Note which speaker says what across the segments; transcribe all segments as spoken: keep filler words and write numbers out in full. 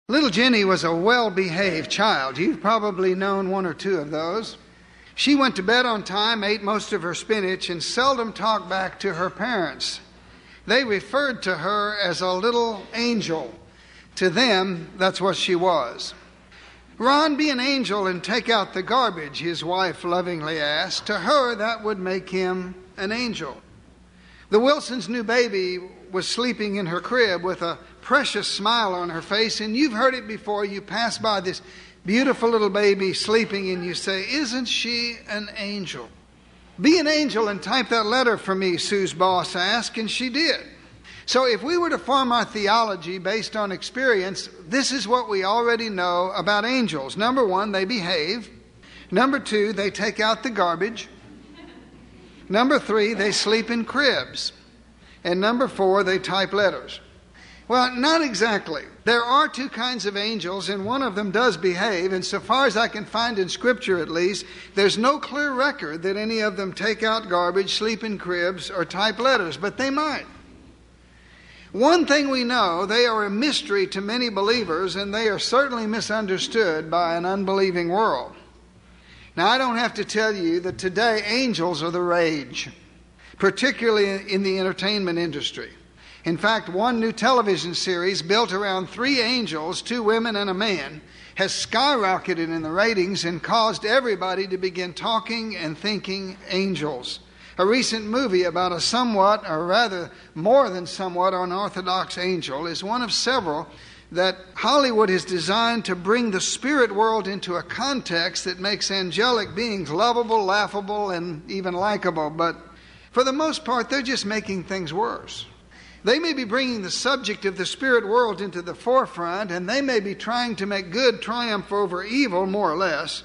Speaker 1: Little Jenny was a well-behaved child. You've probably known one or two of those. She went to bed on time, ate most of her spinach, and seldom talked back to her parents. They referred to her as a little angel. To them, that's what she was. "Ron, be an angel and take out the garbage," his wife lovingly asked. To her, that would make him an angel. The Wilsons' new baby was sleeping in her crib with a precious smile on her face, and you've heard it before. You pass by this beautiful little baby sleeping and you say, "Isn't she an angel?" "Be an angel and type that letter for me," Sue's boss asked, and she did. So if we were to form our theology based on experience, this is what we already know about angels. Number one, they behave. Number two, they take out the garbage. Number three, they sleep in cribs. And number four, they type letters. Well, not exactly. There are two kinds of angels, and one of them does behave, and so far as I can find in Scripture at least, there's no clear record that any of them take out garbage, sleep in cribs, or type letters, but they might. One thing we know, they are a mystery to many believers, and they are certainly misunderstood by an unbelieving world. Now, I don't have to tell you that today angels are the rage, particularly in the entertainment industry. In fact, one new television series built around three angels, two women and a man, has skyrocketed in the ratings and caused everybody to begin talking and thinking angels. A recent movie about a somewhat, or rather more than somewhat, unorthodox angel is one of several that Hollywood has designed to bring the spirit world into a context that makes angelic beings lovable, laughable, and even likable. But for the most part, they're just making things worse. They may be bringing the subject of the spirit world into the forefront, and they may be trying to make good triumph over evil, more or less.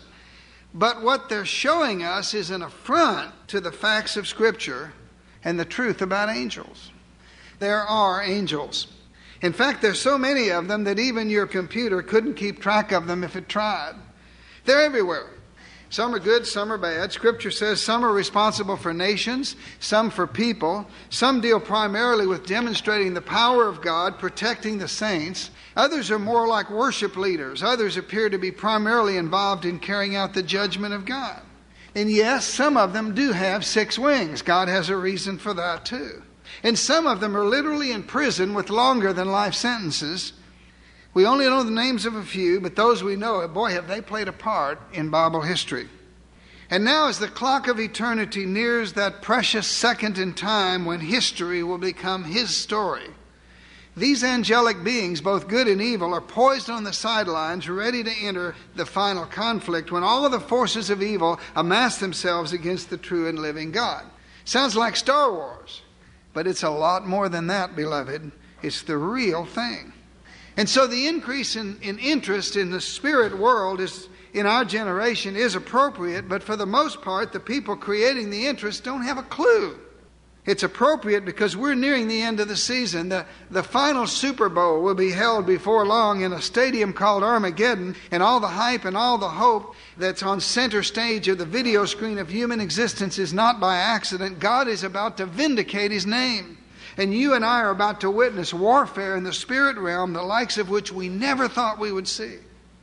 Speaker 1: But what they're showing us is an affront to the facts of Scripture and the truth about angels. There are angels. In fact, there's so many of them that even your computer couldn't keep track of them if it tried. They're everywhere. Some are good, some are bad. Scripture says some are responsible for nations, some for people. Some deal primarily with demonstrating the power of God, protecting the saints. Others are more like worship leaders. Others appear to be primarily involved in carrying out the judgment of God. And yes, some of them do have six wings. God has a reason for that too. And some of them are literally in prison with longer than life sentences. We only know the names of a few, but those we know, boy, have they played a part in Bible history. And now as the clock of eternity nears that precious second in time when history will become His story, these angelic beings, both good and evil, are poised on the sidelines, ready to enter the final conflict when all of the forces of evil amass themselves against the true and living God. Sounds like Star Wars, but it's a lot more than that, beloved. It's the real thing. And so the increase in, in interest in the spirit world is in our generation is appropriate, but for the most part, the people creating the interest don't have a clue. It's appropriate because we're nearing the end of the season. The, the final Super Bowl will be held before long in a stadium called Armageddon, and all the hype and all the hope that's on center stage of the video screen of human existence is not by accident. God is about to vindicate His name. And you and I are about to witness warfare in the spirit realm, the likes of which we never thought we would see.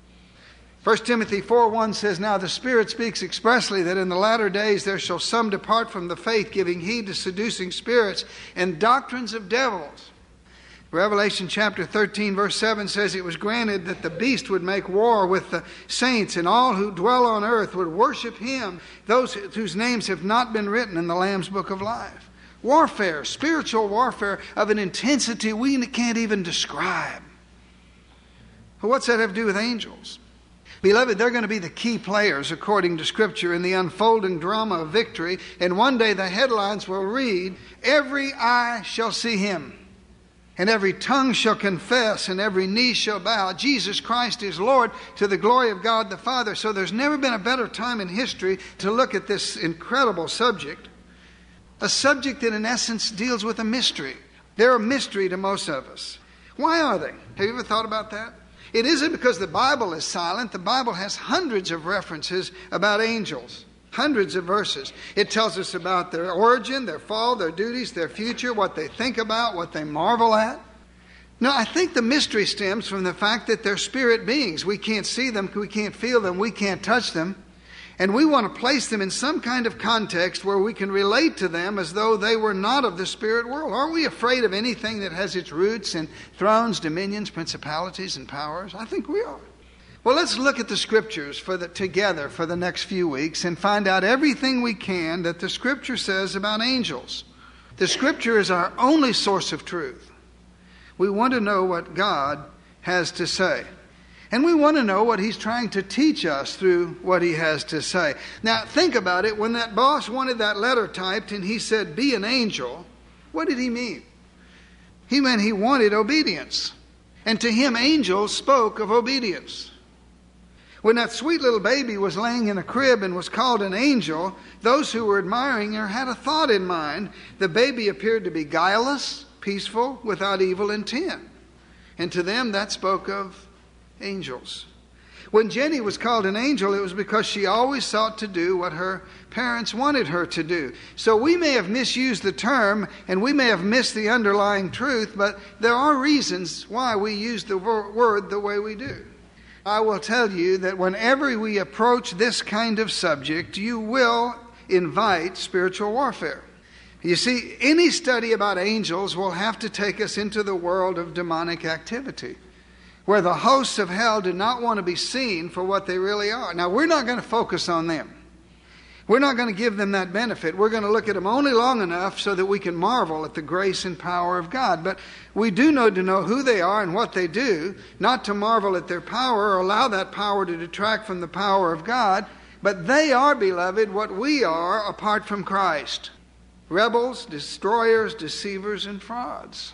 Speaker 1: First Timothy four one says, "Now the Spirit speaks expressly that in the latter days there shall some depart from the faith, giving heed to seducing spirits and doctrines of devils." Revelation chapter thirteen verse seven says it was granted that the beast would make war with the saints, and all who dwell on earth would worship him, those whose names have not been written in the Lamb's book of life. Warfare, spiritual warfare of an intensity we can't even describe. Well, what's that have to do with angels? Beloved, they're going to be the key players, according to Scripture, in the unfolding drama of victory. And one day the headlines will read, "Every eye shall see Him, and every tongue shall confess, and every knee shall bow. Jesus Christ is Lord, to the glory of God the Father." So there's never been a better time in history to look at this incredible subject. A subject that in essence deals with a mystery. They're a mystery to most of us. Why are they? Have you ever thought about that? It isn't because the Bible is silent. The Bible has hundreds of references about angels. Hundreds of verses. It tells us about their origin, their fall, their duties, their future, what they think about, what they marvel at. No, I think the mystery stems from the fact that they're spirit beings. We can't see them, we can't feel them, we can't touch them. And we want to place them in some kind of context where we can relate to them as though they were not of the spirit world. Aren't we afraid of anything that has its roots in thrones, dominions, principalities, and powers? I think we are. Well, let's look at the Scriptures for the, together for the next few weeks and find out everything we can that the Scripture says about angels. The Scripture is our only source of truth. We want to know what God has to say. And we want to know what He's trying to teach us through what He has to say. Now, think about it. When that boss wanted that letter typed and he said, be an angel, what did he mean? He meant he wanted obedience. And to him, angels spoke of obedience. When that sweet little baby was laying in a crib and was called an angel, those who were admiring her had a thought in mind. The baby appeared to be guileless, peaceful, without evil intent. And to them, that spoke of angels. When Jenny was called an angel, it was because she always sought to do what her parents wanted her to do. So we may have misused the term and we may have missed the underlying truth, but there are reasons why we use the word the way we do. I will tell you that whenever we approach this kind of subject, you will invite spiritual warfare. You see, any study about angels will have to take us into the world of demonic activity, where the hosts of hell do not want to be seen for what they really are. Now, we're not going to focus on them. We're not going to give them that benefit. We're going to look at them only long enough so that we can marvel at the grace and power of God. But we do know to know who they are and what they do, not to marvel at their power or allow that power to detract from the power of God. But they are, beloved, what we are apart from Christ. Rebels, destroyers, deceivers, and frauds.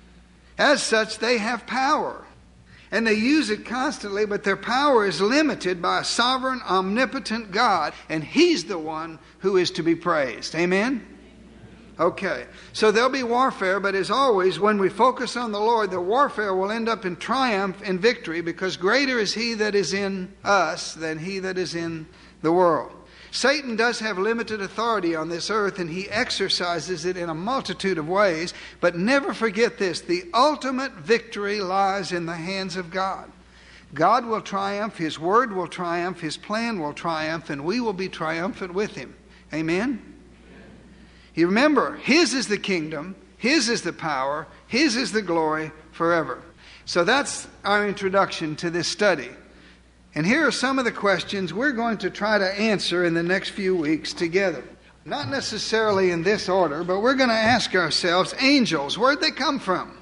Speaker 1: As such, they have power. And they use it constantly, but their power is limited by a sovereign, omnipotent God. And He's the one who is to be praised. Amen? Okay. So there'll be warfare, but as always, when we focus on the Lord, the warfare will end up in triumph and victory, because greater is He that is in us than he that is in the world. Satan does have limited authority on this earth, and he exercises it in a multitude of ways. But never forget this: the ultimate victory lies in the hands of God. God will triumph, His word will triumph, His plan will triumph, and we will be triumphant with Him. Amen? You remember, His is the kingdom, His is the power, His is the glory forever. So that's our introduction to this study. And here are some of the questions we're going to try to answer in the next few weeks together. Not necessarily in this order, but we're going to ask ourselves, angels, where'd they come from?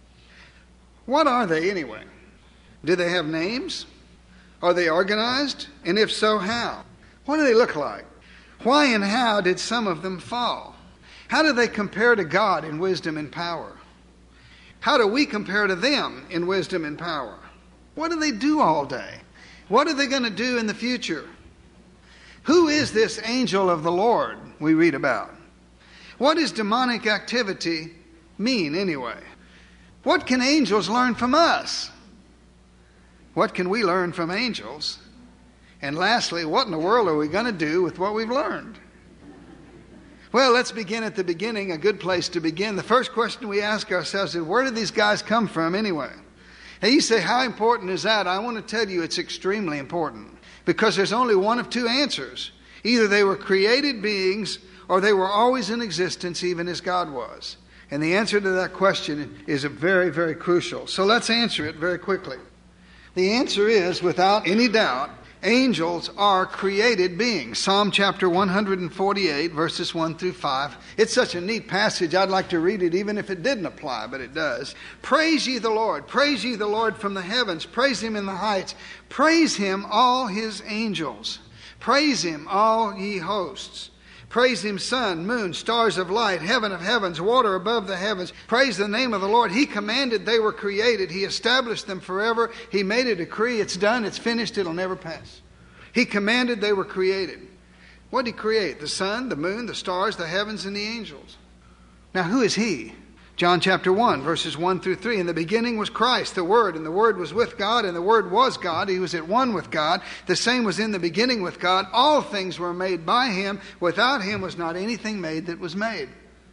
Speaker 1: What are they anyway? Do they have names? Are they organized? And if so, how? What do they look like? Why and how did some of them fall? How do they compare to God in wisdom and power? How do we compare to them in wisdom and power? What do they do all day? What are they going to do in the future? Who is this angel of the Lord we read about? What does demonic activity mean anyway? What can angels learn from us? What can we learn from angels? And lastly, what in the world are we going to do with what we've learned? Well, let's begin at the beginning, a good place to begin. The first question we ask ourselves is, where did these guys come from anyway? Hey, you say, how important is that? I want to tell you it's extremely important, because there's only one of two answers. Either they were created beings or they were always in existence, even as God was. And the answer to that question is very, very crucial. So let's answer it very quickly. The answer is, without any doubt, angels are created beings. Psalm chapter one forty-eight, verses one through five. It's such a neat passage, I'd like to read it even if it didn't apply, but it does. Praise ye the Lord. Praise ye the Lord from the heavens. Praise Him in the heights. Praise Him, all His angels. Praise Him, all ye hosts. Praise Him, sun, moon, stars of light, heaven of heavens, water above the heavens. Praise the name of the Lord. He commanded, they were created. He established them forever. He made a decree. It's done. It's finished. It'll never pass. He commanded, they were created. What did He create? The sun, the moon, the stars, the heavens, and the angels. Now, who is He? John chapter one, verses one through three. In the beginning was Christ, the Word, and the Word was with God, and the Word was God. He was at one with God. The same was in the beginning with God. All things were made by Him. Without Him was not anything made that was made.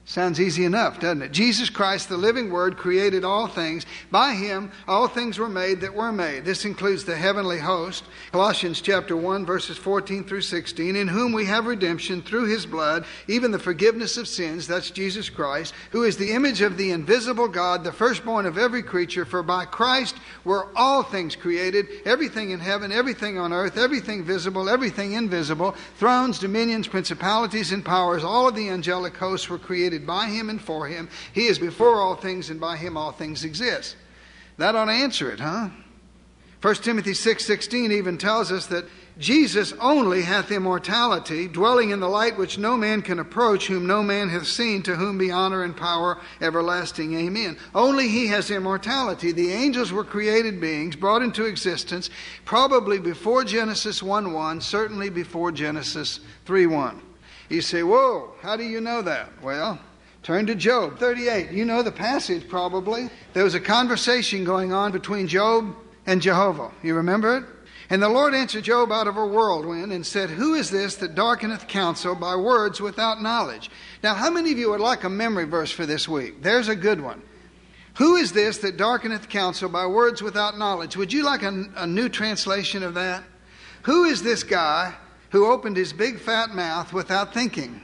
Speaker 1: Sounds easy enough, doesn't it? Jesus Christ, the living Word, created all things. By Him, all things were made that were made. This includes the heavenly host. Colossians chapter one, verses fourteen through sixteen, in whom we have redemption through His blood, even the forgiveness of sins. That's Jesus Christ, who is the image of the invisible God, the firstborn of every creature. For by Christ were all things created, everything in heaven, everything on earth, everything visible, everything invisible, thrones, dominions, principalities, and powers. All of the angelic hosts were created by Him and for Him. He is before all things, and by Him all things exist. That ought to answer it, huh? First Timothy six sixteen even tells us that Jesus only hath immortality, dwelling in the light which no man can approach, whom no man hath seen, to whom be honor and power everlasting. Amen. Only He has immortality. The angels were created beings, brought into existence, probably before Genesis one one, certainly before Genesis three one. You say, whoa, how do you know that? Well, turn to Job thirty-eight. You know the passage probably. There was a conversation going on between Job and Jehovah. You remember it? And the Lord answered Job out of a whirlwind and said, who is this that darkeneth counsel by words without knowledge? Now, how many of you would like a memory verse for this week? There's a good one. Who is this that darkeneth counsel by words without knowledge? Would you like a, a new translation of that? Who is this guy who opened his big fat mouth without thinking?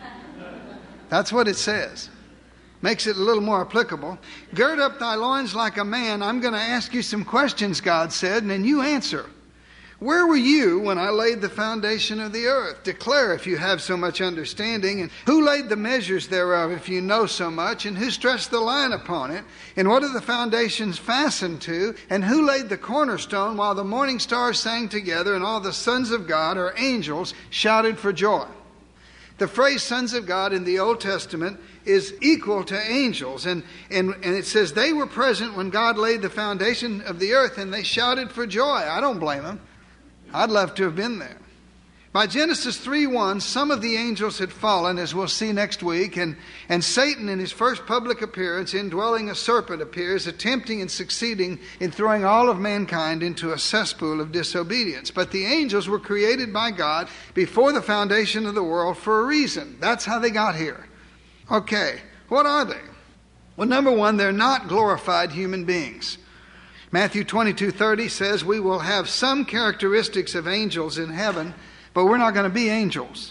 Speaker 1: That's what it says. Makes it a little more applicable. Gird up thy loins like a man. I'm going to ask you some questions, God said, and then you answer. Where were you when I laid the foundation of the earth? Declare if you have so much understanding. And who laid the measures thereof if you know so much? And who stretched the line upon it? And what are the foundations fastened to? And who laid the cornerstone while the morning stars sang together and all the sons of God, or angels, shouted for joy? The phrase sons of God in the Old Testament is equal to angels. And, and, and it says they were present when God laid the foundation of the earth and they shouted for joy. I don't blame them. I'd love to have been there. By Genesis three one, some of the angels had fallen, as we'll see next week, and, and Satan in his first public appearance, indwelling a serpent, appears, attempting and succeeding in throwing all of mankind into a cesspool of disobedience. But the angels were created by God before the foundation of the world for a reason. That's how they got here. Okay, what are they? Well, number one, they're not glorified human beings. Matthew twenty-two thirty says we will have some characteristics of angels in heaven, but we're not going to be angels.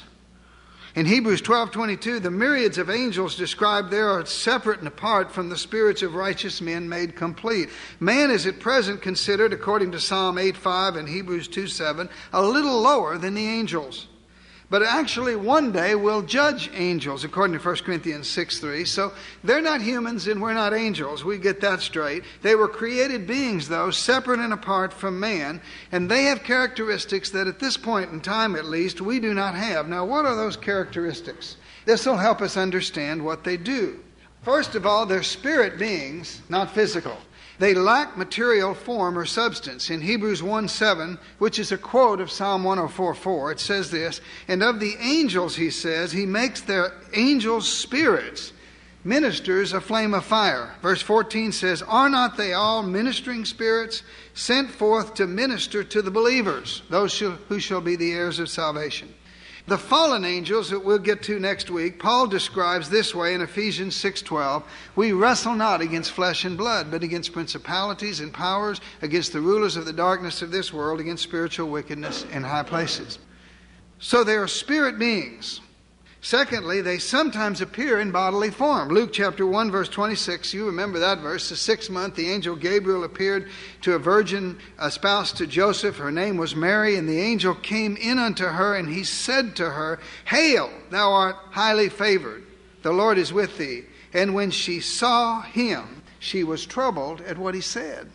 Speaker 1: In Hebrews twelve twenty-two, the myriads of angels described there are separate and apart from the spirits of righteous men made complete. Man is at present considered, according to Psalm eight five and Hebrews two seven, a little lower than the angels. But actually one day we'll judge angels, according to First Corinthians six three. So they're not humans and we're not angels. We get that straight. They were created beings, though, separate and apart from man. And they have characteristics that at this point in time, at least, we do not have. Now, what are those characteristics? This will help us understand what they do. First of all, they're spirit beings, not physical. They lack material form or substance. In Hebrews one seven, which is a quote of Psalm one oh four four, it says this, and of the angels, he says, he makes their angels spirits, ministers a flame of fire. Verse fourteen says, are not they all ministering spirits sent forth to minister to the believers, those who shall be the heirs of salvation? The fallen angels that we'll get to next week, Paul describes this way in Ephesians six twelve. We wrestle not against flesh and blood, but against principalities and powers, against the rulers of the darkness of this world, against spiritual wickedness in high places. So they are spirit beings. Secondly, they sometimes appear in bodily form. Luke chapter one, verse twenty-six, you remember that verse. The sixth month, the angel Gabriel appeared to a virgin espoused to Joseph. Her name was Mary, and the angel came in unto her, and he said to her, hail, thou art highly favored. The Lord is with thee. And when she saw him, she was troubled at what he said.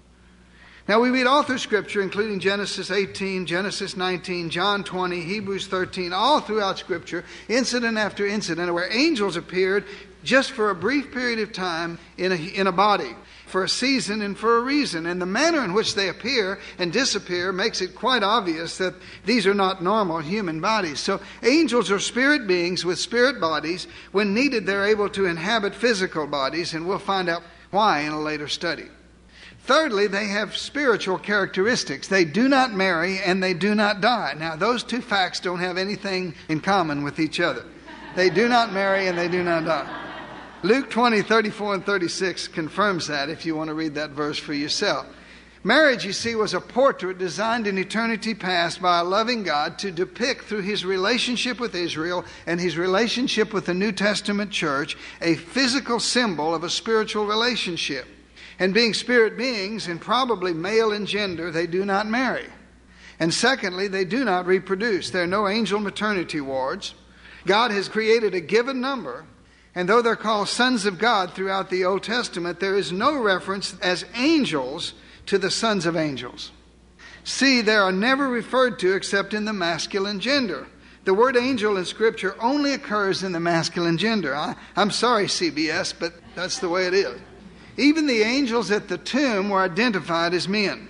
Speaker 1: Now we read all through Scripture, including Genesis eighteen, Genesis nineteen, John twenty, Hebrews thirteen, all throughout Scripture, incident after incident, where angels appeared just for a brief period of time in a, in a body, for a season and for a reason. And the manner in which they appear and disappear makes it quite obvious that these are not normal human bodies. So angels are spirit beings with spirit bodies. When needed, they're able to inhabit physical bodies, and we'll find out why in a later study. Thirdly, they have spiritual characteristics. They do not marry and they do not die. Now, those two facts don't have anything in common with each other. They do not marry and they do not die. Luke twenty, thirty-four and thirty-six confirms that if you want to read that verse for yourself. Marriage, you see, was a portrait designed in eternity past by a loving God to depict through his relationship with Israel and his relationship with the New Testament church a physical symbol of a spiritual relationship. And being spirit beings, and probably male in gender, they do not marry. And secondly, they do not reproduce. There are no angel maternity wards. God has created a given number, and though they're called sons of God throughout the Old Testament, there is no reference as angels to the sons of angels. See, they are never referred to except in the masculine gender. The word angel in Scripture only occurs in the masculine gender. I, I'm sorry, C B S, but that's the way it is. Even the angels at the tomb were identified as men.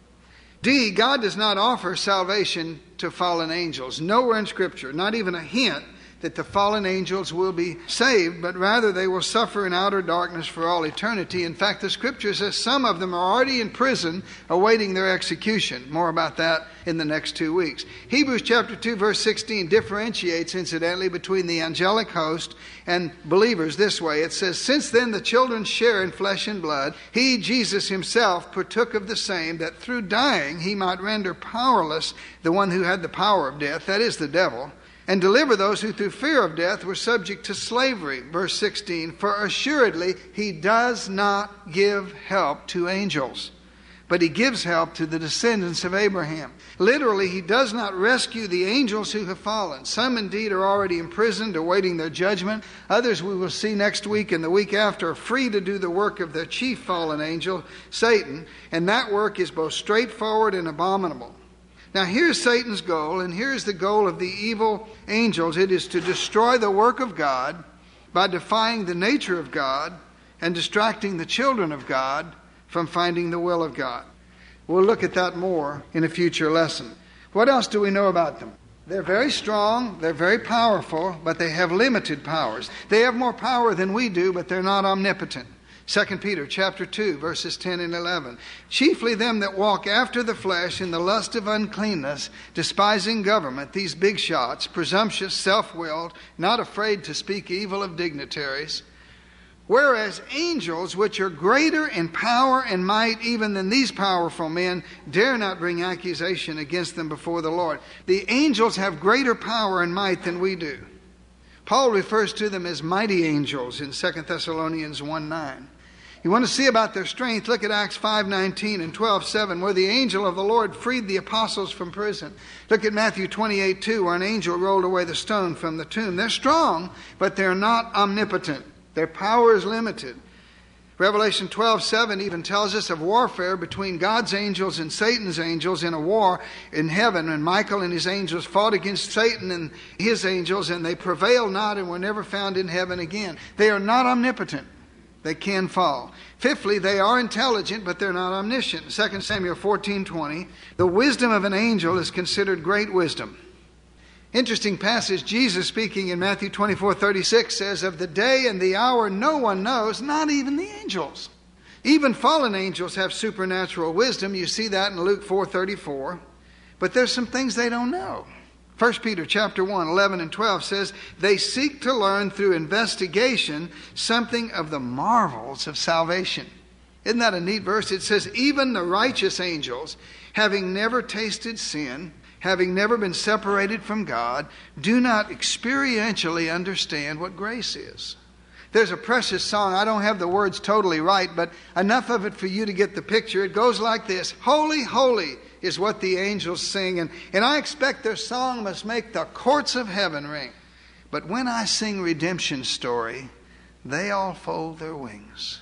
Speaker 1: D, God does not offer salvation to fallen angels. Nowhere in Scripture, not even a hint that the fallen angels will be saved, but rather they will suffer in outer darkness for all eternity. In fact, the Scripture says some of them are already in prison awaiting their execution. More about that in the next two weeks. Hebrews chapter two, verse sixteen differentiates, incidentally, between the angelic host and believers this way. It says, "Since then the children share in flesh and blood, he, Jesus himself, partook of the same, that through dying he might render powerless the one who had the power of death," that is the devil, "and deliver those who through fear of death were subject to slavery." Verse sixteen, "For assuredly he does not give help to angels, but he gives help to the descendants of Abraham." Literally, he does not rescue the angels who have fallen. Some indeed are already imprisoned, awaiting their judgment. Others, we will see next week and the week after, are free to do the work of their chief fallen angel, Satan, and that work is both straightforward and abominable. Now here's Satan's goal, and here's the goal of the evil angels. It is to destroy the work of God by defying the nature of God and distracting the children of God from finding the will of God. We'll look at that more in a future lesson. What else do we know about them? They're very strong, they're very powerful, but they have limited powers. They have more power than we do, but they're not omnipotent. Second Peter chapter two, verses ten and eleven. "Chiefly them that walk after the flesh in the lust of uncleanness, despising government," these big shots, presumptuous, self-willed, not afraid to speak evil of dignitaries. "Whereas angels, which are greater in power and might even than these powerful men, dare not bring accusation against them before the Lord." The angels have greater power and might than we do. Paul refers to them as mighty angels in Second Thessalonians one nine. You want to see about their strength? Look at Acts five nineteen and twelve seven, where the angel of the Lord freed the apostles from prison. Look at Matthew twenty-eight two, where an angel rolled away the stone from the tomb. They're strong, but they're not omnipotent. Their power is limited. Revelation twelve seven even tells us of warfare between God's angels and Satan's angels in a war in heaven. And Michael and his angels fought against Satan and his angels, and they prevailed not and were never found in heaven again. They are not omnipotent. They can fall. Fifthly, they are intelligent, but they're not omniscient. Second Samuel fourteen twenty, "The wisdom of an angel is considered great wisdom." Interesting passage. Jesus, speaking in Matthew twenty-four thirty-six, says, "Of the day and the hour no one knows, not even the angels." Even fallen angels have supernatural wisdom. You see that in Luke four thirty-four. But there's some things they don't know. First Peter chapter one, eleven and twelve says, "They seek to learn through investigation something of the marvels of salvation." Isn't that a neat verse? It says, "Even the righteous angels, having never tasted sin, having never been separated from God, do not experientially understand what grace is." There's a precious song. I don't have the words totally right, but enough of it for you to get the picture. It goes like this: "Holy, holy is what the angels sing, and, and I expect their song must make the courts of heaven ring. But when I sing redemption's story, they all fold their wings.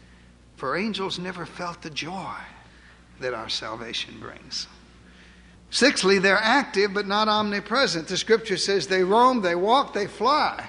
Speaker 1: For angels never felt the joy that our salvation brings." Sixthly, they're active but not omnipresent. The Scripture says they roam, they walk, they fly.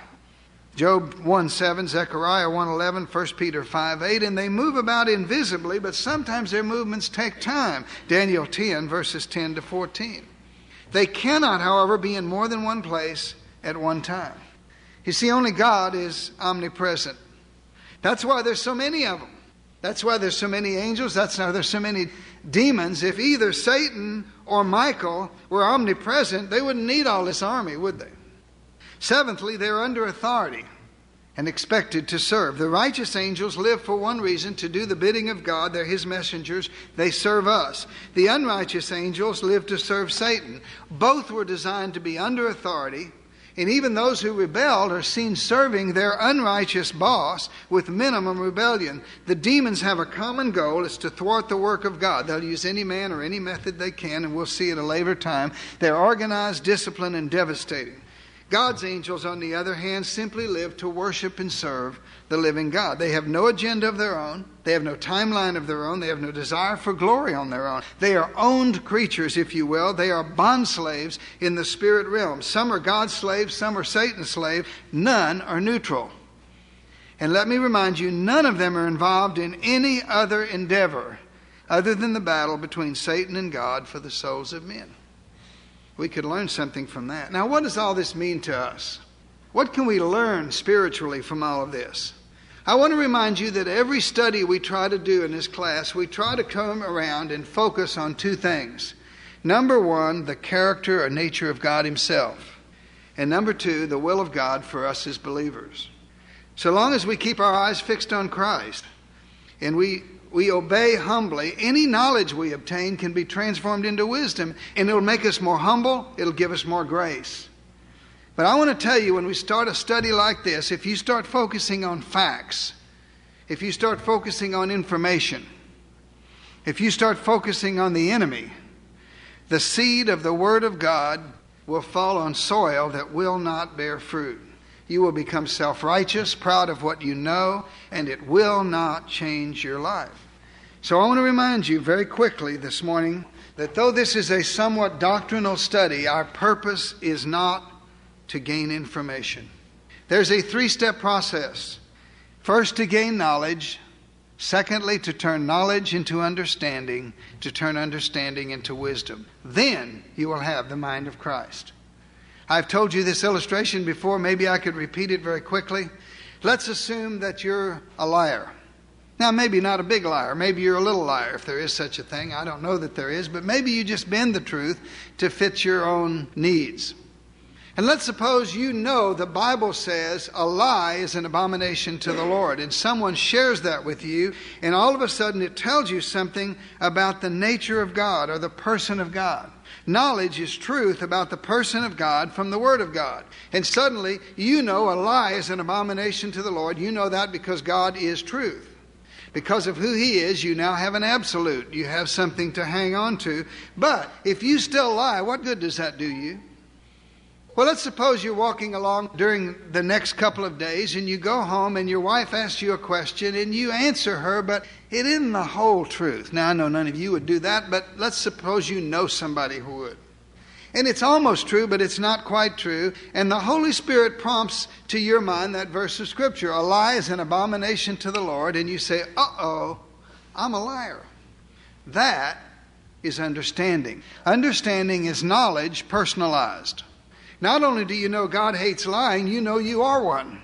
Speaker 1: Job one seven, Zechariah one eleven, First Peter five eight, "And they move about invisibly, but sometimes their movements take time." Daniel ten, verses ten to fourteen. They cannot, however, be in more than one place at one time. You see, only God is omnipresent. That's why there's so many of them. That's why there's so many angels. That's why there's so many demons. If either Satan or Michael were omnipresent, they wouldn't need all this army, would they? Seventhly, they're under authority and expected to serve. The righteous angels live for one reason, to do the bidding of God. They're His messengers. They serve us. The unrighteous angels live to serve Satan. Both were designed to be under authority, and even those who rebelled are seen serving their unrighteous boss with minimum rebellion. The demons have a common goal. It's to thwart the work of God. They'll use any man or any method they can, and we'll see at a later time. They're organized, disciplined, and devastating. God's angels, on the other hand, simply live to worship and serve the living God. They have no agenda of their own. They have no timeline of their own. They have no desire for glory on their own. They are owned creatures, if you will. They are bond slaves in the spirit realm. Some are God's slaves, some are Satan's slaves. None are neutral. And let me remind you, none of them are involved in any other endeavor other than the battle between Satan and God for the souls of men. We could learn something from that. Now, what does all this mean to us? What can we learn spiritually from all of this? I want to remind you that every study we try to do in this class, we try to come around and focus on two things. Number one, the character or nature of God Himself. And number two, the will of God for us as believers. So long as we keep our eyes fixed on Christ and we we obey humbly, any knowledge we obtain can be transformed into wisdom, and it'll make us more humble, it'll give us more grace. But I want to tell you, when we start a study like this, if you start focusing on facts, if you start focusing on information, if you start focusing on the enemy, the seed of the Word of God will fall on soil that will not bear fruit. You will become self-righteous, proud of what you know, and it will not change your life. So I want to remind you very quickly this morning that though this is a somewhat doctrinal study, our purpose is not to gain information. There's a three-step process. First, to gain knowledge. Secondly, to turn knowledge into understanding, to turn understanding into wisdom. Then you will have the mind of Christ. I've told you this illustration before. Maybe I could repeat it very quickly. Let's assume that you're a liar. Now, maybe not a big liar. Maybe you're a little liar, if there is such a thing. I don't know that there is. But maybe you just bend the truth to fit your own needs. And let's suppose you know the Bible says a lie is an abomination to the Lord. And someone shares that with you. And all of a sudden it tells you something about the nature of God or the person of God. Knowledge is truth about the person of God from the Word of God. And suddenly you know a lie is an abomination to the Lord. You know that because God is truth. Because of who He is, you now have an absolute. You have something to hang on to. But if you still lie, what good does that do you? Well, let's suppose you're walking along during the next couple of days and you go home and your wife asks you a question and you answer her, but it isn't the whole truth. Now, I know none of you would do that, but let's suppose you know somebody who would. And it's almost true, but it's not quite true. And the Holy Spirit prompts to your mind that verse of Scripture. A lie is an abomination to the Lord. And you say, uh-oh, I'm a liar. That is understanding. Understanding is knowledge personalized. Not only do you know God hates lying, you know you are one.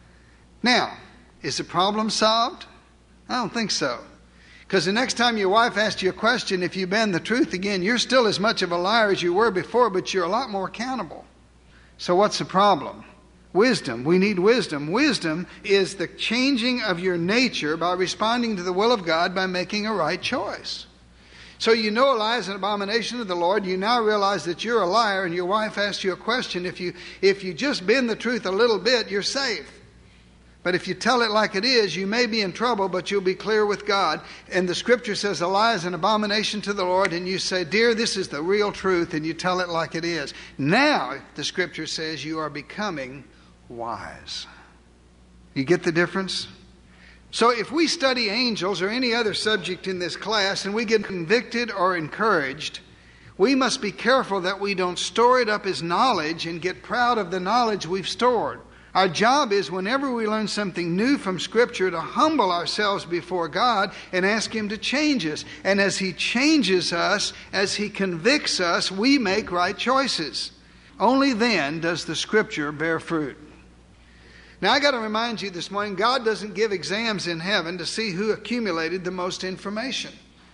Speaker 1: Now, is the problem solved? I don't think so. Because the next time your wife asks you a question, if you bend the truth again, you're still as much of a liar as you were before, but you're a lot more accountable. So what's the problem? Wisdom. We need wisdom. Wisdom is the changing of your nature by responding to the will of God by making a right choice. So you know a lie is an abomination to the Lord. You now realize that you're a liar, and your wife asks you a question. If you, if you just bend the truth a little bit, you're safe. But if you tell it like it is, you may be in trouble, but you'll be clear with God. And the Scripture says a lie is an abomination to the Lord, and you say, dear, this is the real truth, and you tell it like it is. Now, the Scripture says you are becoming wise. You get the difference? So if we study angels or any other subject in this class and we get convicted or encouraged, we must be careful that we don't store it up as knowledge and get proud of the knowledge we've stored. Our job is, whenever we learn something new from Scripture, to humble ourselves before God and ask Him to change us. And as He changes us, as He convicts us, we make right choices. Only then does the Scripture bear fruit. Now, I got to remind you this morning, God doesn't give exams in heaven to see who accumulated the most information.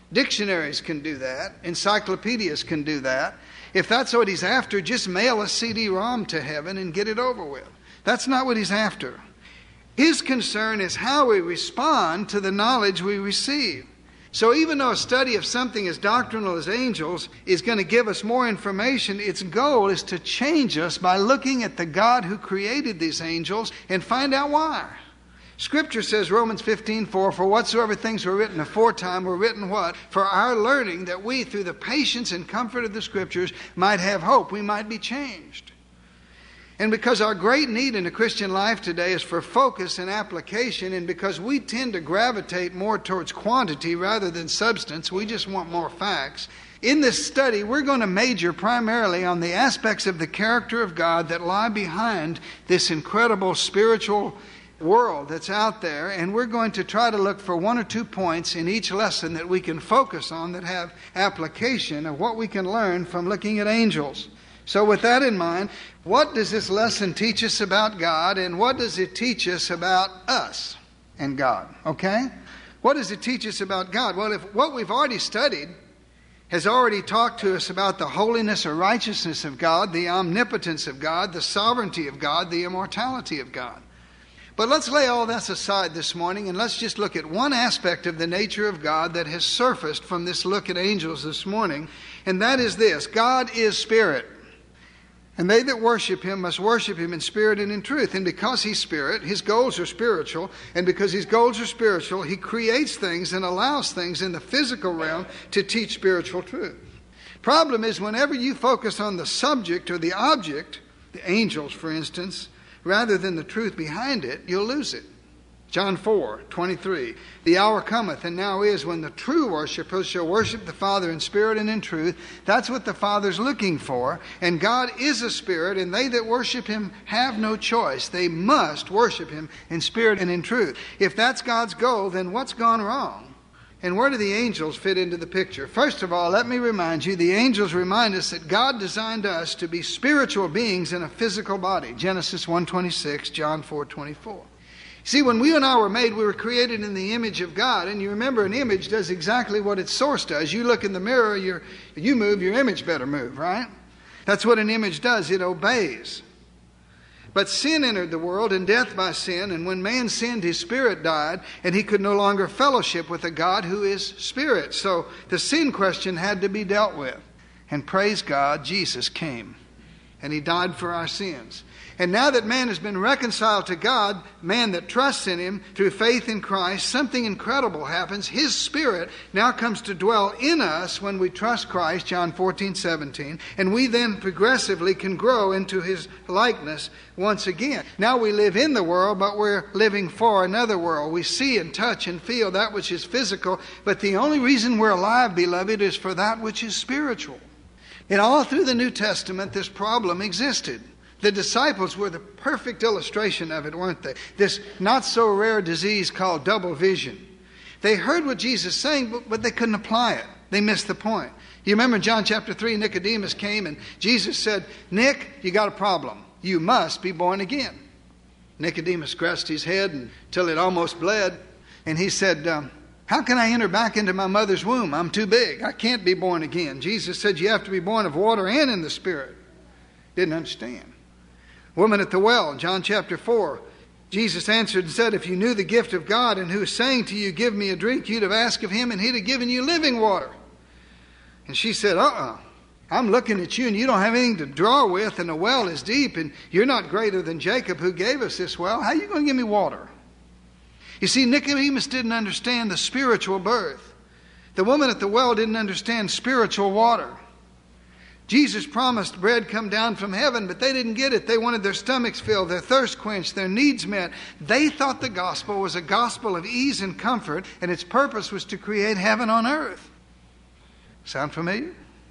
Speaker 1: Dictionaries can do that. Encyclopedias can do that. If that's what he's after, just mail a C D ROM to heaven and get it over with. That's not what he's after. His concern is how we respond to the knowledge we receive. So even though a study of something as doctrinal as angels is going to give us more information, its goal is to change us by looking at the God who created these angels and find out why. Scripture says, Romans fifteen four, for whatsoever things were written aforetime were written what? For our learning, that we, through the patience and comfort of the Scriptures, might have hope. We might be changed. And because our great need in the Christian life today is for focus and application, and because we tend to gravitate more towards quantity rather than substance, we just want more facts. In this study, we're going to major primarily on the aspects of the character of God that lie behind this incredible spiritual world that's out there, and we're going to try to look for one or two points in each lesson that we can focus on that have application of what we can learn from looking at angels. So with that in mind, what does this lesson teach us about God, and what does it teach us about us and God? Okay? What does it teach us about God? Well, if what we've already studied has already talked to us about the holiness or righteousness of God, the omnipotence of God, the sovereignty of God, the immortality of God. But let's lay all this aside this morning and let's just look at one aspect of the nature of God that has surfaced from this look at angels this morning, and that is this: God is spirit. And they that worship him must worship him in spirit and in truth. And because he's spirit, his goals are spiritual. And because his goals are spiritual, he creates things and allows things in the physical realm to teach spiritual truth. Problem is, whenever you focus on the subject or the object, the angels, for instance, rather than the truth behind it, you'll lose it. John four twenty-three, the hour cometh, and now is, when the true worshipers shall worship the Father in spirit and in truth. That's what the Father's looking for. And God is a spirit, and they that worship him have no choice. They must worship him in spirit and in truth. If that's God's goal, then what's gone wrong? And where do the angels fit into the picture? First of all, let me remind you, the angels remind us that God designed us to be spiritual beings in a physical body. Genesis one twenty-six, John four twenty-four. See, when we and I were made, we were created in the image of God. And you remember, an image does exactly what its source does. You look in the mirror, you're, you move, your image better move, right? That's what an image does. It obeys. But sin entered the world, and death by sin. And when man sinned, his spirit died, and he could no longer fellowship with a God who is spirit. So the sin question had to be dealt with. And praise God, Jesus came, and he died for our sins. And now that man has been reconciled to God, man that trusts in him through faith in Christ, something incredible happens. His Spirit now comes to dwell in us when we trust Christ, John fourteen seventeen. And we then progressively can grow into his likeness once again. Now we live in the world, but we're living for another world. We see and touch and feel that which is physical, but the only reason we're alive, beloved, is for that which is spiritual. And all through the New Testament, this problem existed. The disciples were the perfect illustration of it, weren't they? This not so rare disease called double vision. They heard what Jesus was saying, but, but they couldn't apply it. They missed the point. You remember in John chapter three, Nicodemus came and Jesus said, Nick, you got a problem. You must be born again. Nicodemus scratched his head until it almost bled. And he said, um, how can I enter back into my mother's womb? I'm too big. I can't be born again. Jesus said, you have to be born of water and in the Spirit. Didn't understand. Woman at the well, John chapter four, Jesus answered and said, if you knew the gift of God and who is saying to you, give me a drink, you'd have asked of him and he'd have given you living water. And she said, uh-uh, I'm looking at you and you don't have anything to draw with, and the well is deep, and you're not greater than Jacob who gave us this well. How are you going to give me water? You see, Nicodemus didn't understand the spiritual birth. The woman at the well didn't understand spiritual water. Jesus promised bread come down from heaven, but they didn't get it. They wanted their stomachs filled, their thirst quenched, their needs met. They thought the gospel was a gospel of ease and comfort, and its purpose was to create heaven on earth. Sound familiar?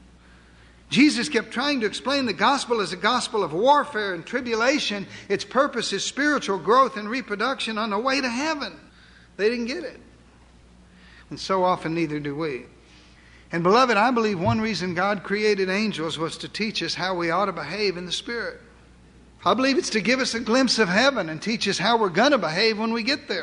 Speaker 1: Jesus kept trying to explain the gospel as a gospel of warfare and tribulation. Its purpose is spiritual growth and reproduction on the way to heaven. They didn't get it. And so often neither do we. And beloved, I believe one reason God created angels was to teach us how we ought to behave in the Spirit. I believe it's to give us a glimpse of heaven and teach us how we're going to behave when we get there.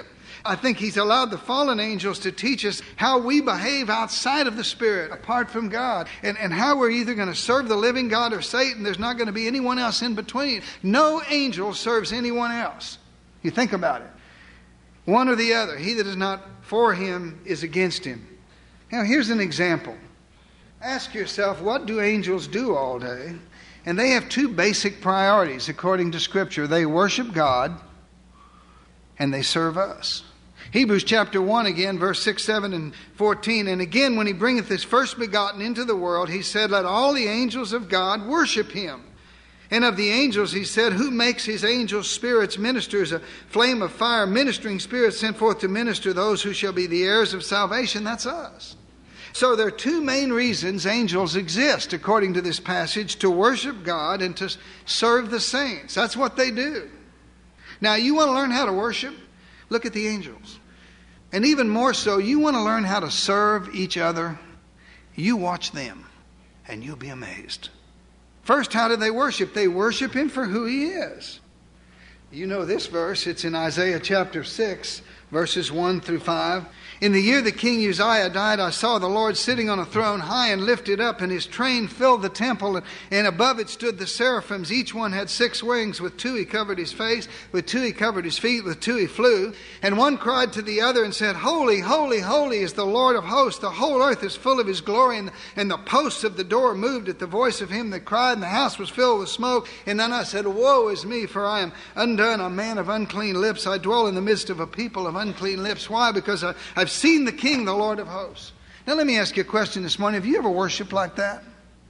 Speaker 1: I think he's allowed the fallen angels to teach us how we behave outside of the Spirit, apart from God, and, and how we're either going to serve the living God or Satan. There's not going to be anyone else in between. No angel serves anyone else. You think about it. One or the other. He that is not for him is against him. Now, here's an example. Ask yourself, what do angels do all day? And they have two basic priorities according to Scripture. They worship God and they serve us. Hebrews chapter one again, verse six, seven, and fourteen. And again, when he bringeth his first begotten into the world, he said, let all the angels of God worship him. And of the angels, he said, who makes his angels spirits ministers, a flame of fire, ministering spirits sent forth to minister those who shall be the heirs of salvation? That's us. So there are two main reasons angels exist, according to this passage: to worship God and to serve the saints. That's what they do. Now, you want to learn how to worship? Look at the angels. And even more so, you want to learn how to serve each other? You watch them, and you'll be amazed. First, how do they worship? They worship him for who he is. You know this verse. It's in Isaiah chapter six, verses one through five. In the year that King Uzziah died, I saw the Lord sitting on a throne high and lifted up, and his train filled the temple, and, and above it stood the seraphims. Each one had six wings. With two he covered his face, with two he covered his feet, with two he flew. And one cried to the other and said, Holy, holy, holy is the Lord of hosts. The whole earth is full of his glory. And, and the posts of the door moved at the voice of him that cried, and the house was filled with smoke. And then I said, Woe is me, for I am undone, a man of unclean lips. I dwell in the midst of a people of unclean lips. Why? Because I, I've seen the King, the Lord of hosts. Now let me ask you a question this morning. Have you ever worshiped like that?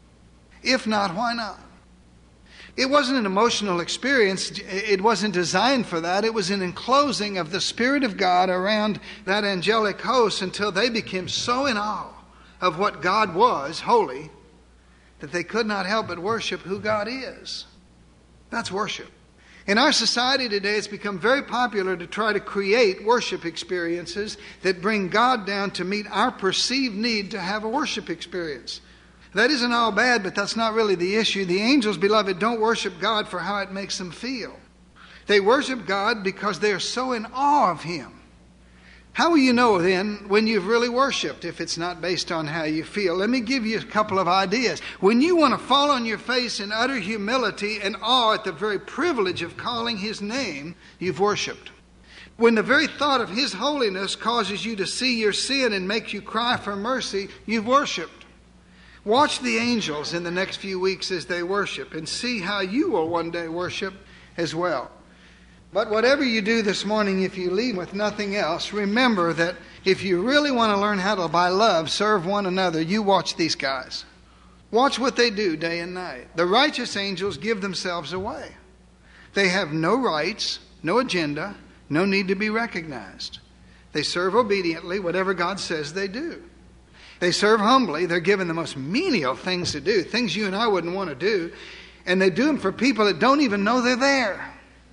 Speaker 1: If not, why not? It wasn't an emotional experience. It wasn't designed for that. It was an enclosing of the Spirit of God around that angelic host until they became so in awe of what God was, holy, that they could not help but worship who God is. That's worship. In our society today, it's become very popular to try to create worship experiences that bring God down to meet our perceived need to have a worship experience. That isn't all bad, but that's not really the issue. The angels, beloved, don't worship God for how it makes them feel. They worship God because they are so in awe of him. How will you know then when you've really worshiped if it's not based on how you feel? Let me give you a couple of ideas. When you want to fall on your face in utter humility and awe at the very privilege of calling his name, you've worshiped. When the very thought of his holiness causes you to see your sin and makes you cry for mercy, you've worshiped. Watch the angels in the next few weeks as they worship and see how you will one day worship as well. But whatever you do this morning, if you leave with nothing else, remember that if you really want to learn how to, by love, serve one another, you watch these guys. Watch what they do day and night. The righteous angels give themselves away. They have no rights, no agenda, no need to be recognized. They serve obediently, whatever God says they do. They serve humbly. They're given the most menial things to do, things you and I wouldn't want to do. And they do them for people that don't even know they're there.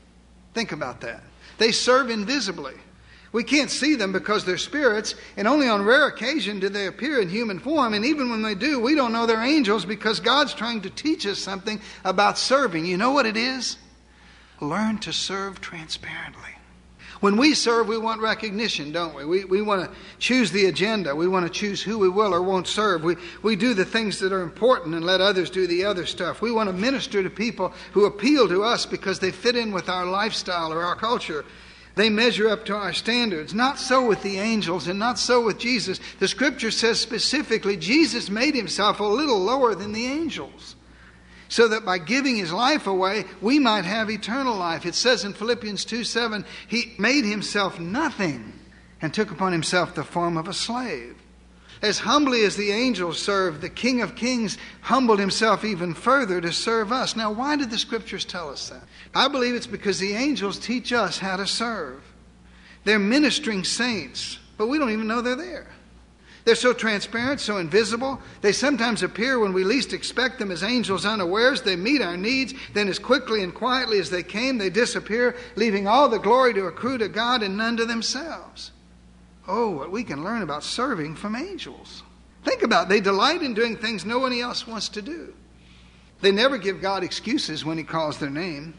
Speaker 1: Think about that. They serve invisibly. We can't see them because they're spirits, and only on rare occasion do they appear in human form. And even when they do, we don't know they're angels because God's trying to teach us something about serving. You know what it is? Learn to serve transparently. When we serve, we want recognition, don't we? We, we want to choose the agenda. We want to choose who we will or won't serve. We, we do the things that are important and let others do the other stuff. We want to minister to people who appeal to us because they fit in with our lifestyle or our culture. They measure up to our standards. Not so with the angels and not so with Jesus. The Scripture says specifically, Jesus made himself a little lower than the angels, so that by giving his life away, we might have eternal life. It says in Philippians two seven, he made himself nothing and took upon himself the form of a slave. As humbly as the angels served, the King of Kings humbled himself even further to serve us. Now, why did the Scriptures tell us that? I believe it's because the angels teach us how to serve. They're ministering saints, but we don't even know they're there. They're so transparent, so invisible. They sometimes appear when we least expect them as angels unawares. They meet our needs. Then as quickly and quietly as they came, they disappear, leaving all the glory to accrue to God and none to themselves. Oh, what we can learn about serving from angels. Think about it. They delight in doing things no one else wants to do. They never give God excuses when he calls their name.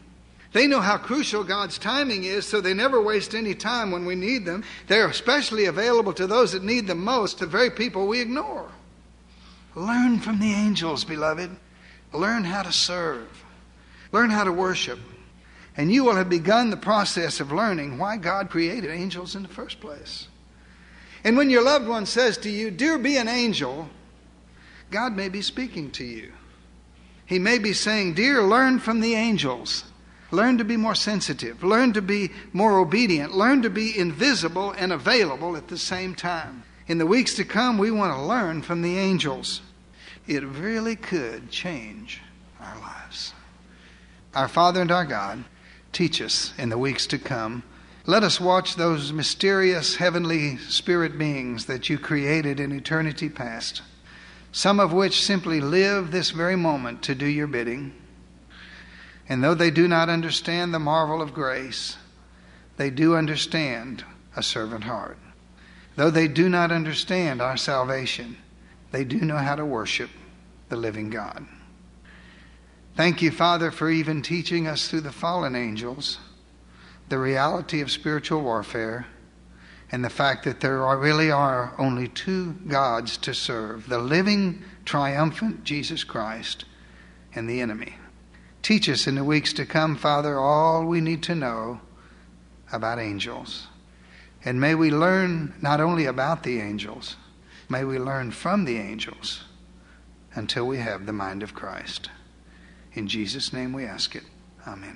Speaker 1: They know how crucial God's timing is, so they never waste any time when we need them. They're especially available to those that need them most, the very people we ignore. Learn from the angels, beloved. Learn how to serve. Learn how to worship. And you will have begun the process of learning why God created angels in the first place. And when your loved one says to you, "Dear, be an angel," God may be speaking to you. He may be saying, "Dear, learn from the angels. Learn to be more sensitive. Learn to be more obedient. Learn to be invisible and available at the same time." In the weeks to come, we want to learn from the angels. It really could change our lives. Our Father and our God, teach us in the weeks to come. Let us watch those mysterious heavenly spirit beings that you created in eternity past, some of which simply live this very moment to do your bidding. And though they do not understand the marvel of grace, they do understand a servant heart. Though they do not understand our salvation, they do know how to worship the living God. Thank you, Father, for even teaching us through the fallen angels the reality of spiritual warfare and the fact that there are, really are only two gods to serve, the living, triumphant Jesus Christ and the enemy. Teach us in the weeks to come, Father, all we need to know about angels. And may we learn not only about the angels, may we learn from the angels until we have the mind of Christ. In Jesus' name we ask it. Amen.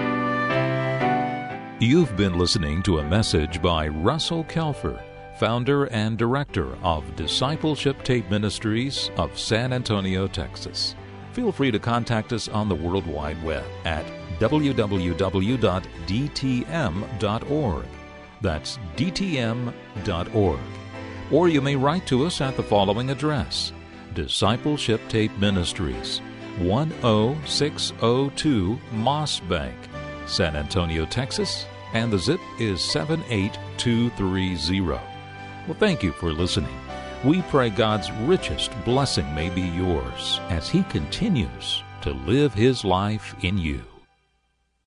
Speaker 2: You've been listening to a message by Russell Kelfer, founder and director of Discipleship Tape Ministries of San Antonio, Texas. Feel free to contact us on the World Wide Web at w w w dot d t m dot org. That's d t m dot org. Or you may write to us at the following address: Discipleship Tape Ministries, one oh six oh two Moss Bank, San Antonio, Texas, and the zip is seven eight two three zero. Well, thank you for listening. We pray God's richest blessing may be yours as He continues to live His life in you.